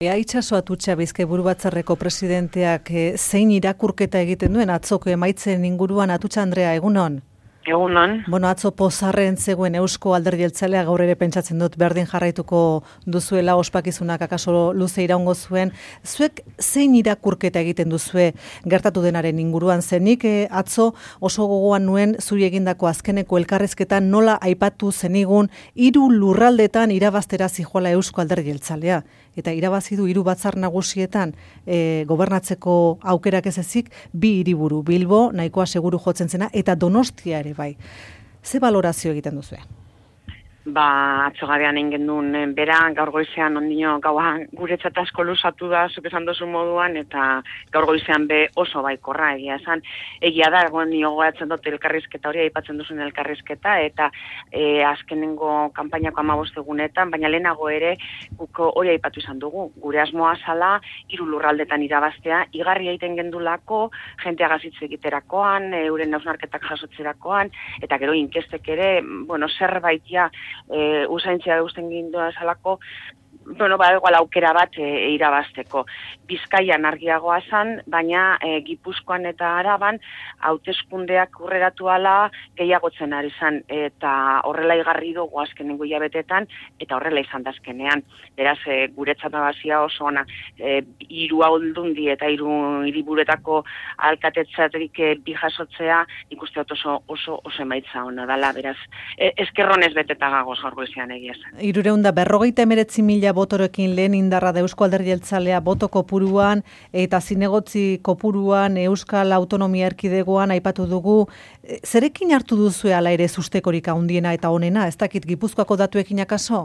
Itxaso Atutxa Bizkaiburu Batzarreko presidenteak zein irakurketa egiten duen atzoko emaitzen inguruan. Atutxa Andrea, egunon? Egunon. Atzo pozarren zegoen Eusko Alderdi Jeltzalea, gaur ere pentsatzen dut berdin jarraituko duzuela, ospakizunak akaso luze iraungo zuen. Zuek zein irakurketa egiten duzue gertatu denaren inguruan? Zenik atzo oso gogoan nuen zuri egindako azkeneko elkarrezketan nola aipatu zenigun 3 lurraldetan irabaztera zijoala Eusko Alderdi Jeltzalea. Eta irabazi du 3 batzar nagusietan gobernatzeko aukerak ez ezik 2 hiriburu, Bilbo, nahikoa seguru jotzen zena, eta Donostia ere bai. Ze valorazio egiten duzue? Atzo gabean egin duen bera, gaur goizean ondino gaua guretzat asko luzatu da, zuk esan duzu moduan, eta gaur goizean be oso baikorra egia esan. Egia da, egon gogoratzen dut elkarrizketa hori, aipatzen duzun elkarrizketa, eta azkenengo kanpainako 15 egunetan, baina lehenago ere guk hori aipatu izan dugu. Gure asmoa zala 3 lurraldetan irabaztea, igarri egiten gendulako, jentea gazitze egiterakoan, euren hausnarketak jasotzerakoan, eta gero inkestek ere, zerbait ja, usaintzia eusten gindua esalako, igual aukera bat irabazteko. Bizkaian argiagoa zan, baina Gipuzkoan eta Araban hauteskundeak urreratu ala gehiagotzen ari zan, eta horrela igarri dugu azkenengo hilabetetan, eta horrela izan da azkenean. Beraz, guretzat nabazia oso ona, 3 Aldundi eta 3 hiriburuetako alkatetzatik bi jasotzea, ikuste dut oso emaitza ona dela, beraz, eskerronez beteta gagoz gaur goizean egia esan. 359.000 botorekin lehen indarra da Eusko Alderdi Jeltzalea boto kopuruan eta zinegotzi kopuruan Euskal Autonomia Erkidegoan aipatu dugu. Zerekin hartu duzu ala ere sustekorik handiena eta onena? Ez dakit Gipuzkoako datuekin akaso?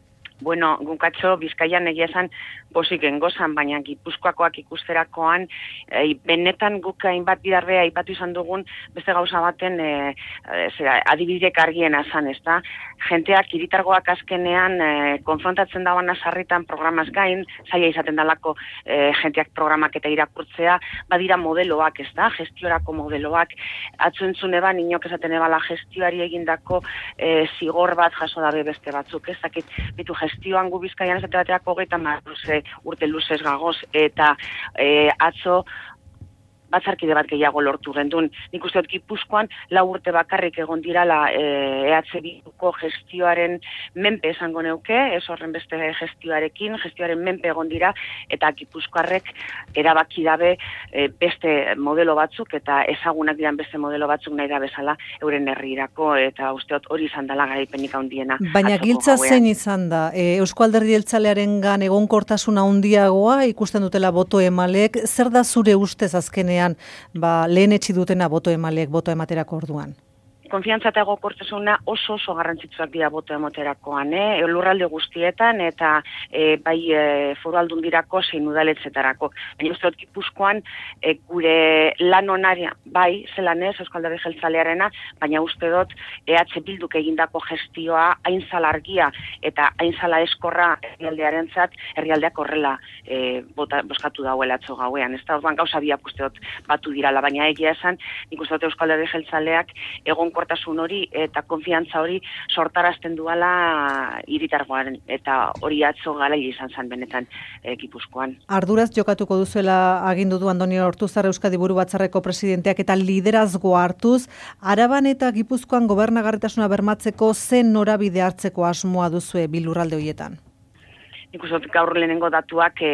Gunkatxo, Bizkaian egia esan posik engozan, baina Gipuzkoakoak ikusterakoan, benetan guk hainbat bidarbe aipatu izan dugun beste gauza baten adibidek argiena zan, ez da? Jenteak hiritargoak azkenean konfrontatzen dagoena sarritan programaz gain, zaila izaten dalako jenteak programak eta irakurtzea, badira modeloak, ez da? Gestiorako modeloak, atzuentzune ban, inok esaten ebala gestioari egindako zigor bat jaso dabe beste batzuk, ez dakit, bitu gestioan gu Bizkaian ez baterako 30 urte luzez gagoz, eta atzo batzarkide bat gehiago lortu gendun. Nik uste dut Gipuzkoan 4 urte bakarrik egon dirala EH Bilduko gestioaren menpe esango neuke, ez horren beste gestioaren menpe egon dira, eta Gipuzkoarrek erabaki dabe beste modelo batzuk, eta ezagunak diran beste modelo batzuk nahi da bezala euren herrirako, eta uste dut hori izan dela garaipenik handiena. Baina giltza zein izan da? Eusko Alderdi Jeltzalearengan egonkortasuna handiagoa ikusten dutela boto emalek, zer da zure ustez azkenean lehen etxi dutena boto emaleek boto ematerako orduan? Konfiantza eta egonkortasuna oso garrantzitsuak dira boto emoterakoan, lurralde guztietan eta bai foru aldundirako zein udaletzetarako. Baina uste dut Gipuzkoan gure lan onaria, bai, zelan ez, Euskal Alderdi Jeltzalearena, baina uste dut EH Bilduk egindako gestioa aintzala argia eta aintzala eskorra herrialdeak horrela boskatu dauela atzo gauean. Ez da, orduan gauza biak uste dut batu dirala, baina egia esan, nik uste dut Euskal Alderdi Jeltzaleak egonkortasun hori eta konfiantza hori sortarazten duala hiritargoaren, eta hori atzo garaile izan zen benetan Gipuzkoan. Arduraz jokatuko duzuela agindu du Andoni Ortuzar Euskadi Buru Batzarreko presidenteak, eta liderazgo hartuz, Araban eta Gipuzkoan gobernagarritasuna bermatzeko zen norabide hartzeko asmoa duzue bi lurralde horietan? Nik uste dut gaur lehenengo datuak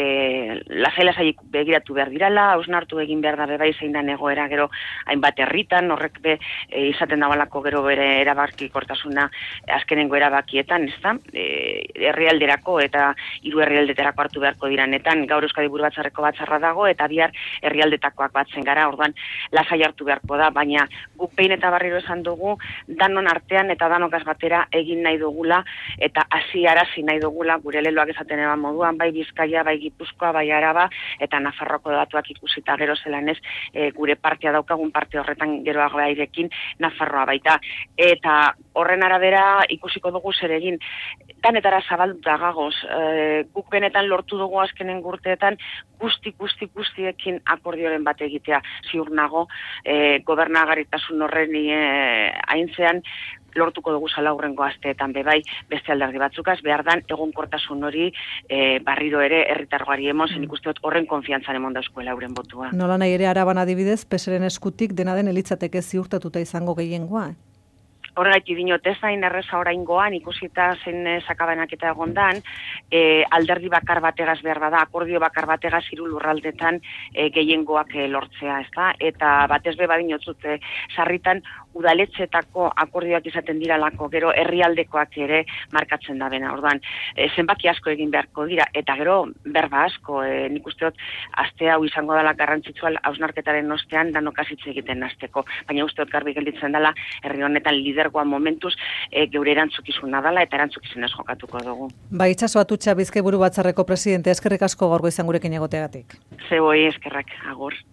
lasai begiratu behar dirala, hausnartu egin behar da bai zein dan egoera gero hainbat herritan, horrek izaten dabalako gero bere erabakikortasuna azkenengo erabakietan, ez da? Herrialderako eta 3 herrialdeterako hartu beharko diranetan, gaur Euskadi Buru Batzarreko batzarra dago, eta bihar herrialdetakoak batzen gara, orduan lasai hartu beharko da, baina guk behin eta berriro esan dugu, danon artean eta danokaz batera egin nahi dugula, eta hasi nahi dugula, gure leloak esaten eban moduan, bai Bizkaia, bai Gipuzkoa, bai Araba, eta Nafarroako datuak ikusita gero zelan ez, gure partea daukagun parte horretan geroago airekin Nafarroa baita. Eta horren arabera ikusiko dugu zer egin. Danetara zabalduta gagoz, guk benetan lortu dugu azkenen urteetan guztiekin akordioren bat egitea, ziur nago, gobernagarritasun horren aintzean lortuko dugu zala hurrengo asteetan bebai beste alderdi batzukaz, behar dan egonkortasun hori barriro ere herritargoari emon, zen ikuste dut horren konfiantzan emon dauzkoela euren botua. Nola nahi ere Araban adibidez, PSren eskutik dena den elitzateke ziurtatuta izango gehiengoa. Horregatik dinot ez zain erreza oraingoan ikusita zein sakabanaketa egondan, alderdi bakar bategaz behar bada, akordio bakar bategaz hiru lurraldetan gehiengoak lortzea, ezta? Eta batez be badinotzut sarritan udaletxetako akordioak izaten diralako, gero herrialdekoak ere markatzen da bena. Orduan, zenbaki asko egin beharko dira, eta gero berba asko, nik uste dut, aste hau izango dela garrantzitsua hausnarketaren ostean danok hasitz egiten hasteko. Baina uste dut garbi gelditzen dela, herri honetan lidergoa momentuz geure erantzukizuna dela eta erantzukizunez jokatuko dugu. Ba, Itxaso Atutxa Bizkaiburu Batzarreko presidente, eskerrik asko gaur goizan gurekin egoteagatik. Zeboi eskerrak, agur.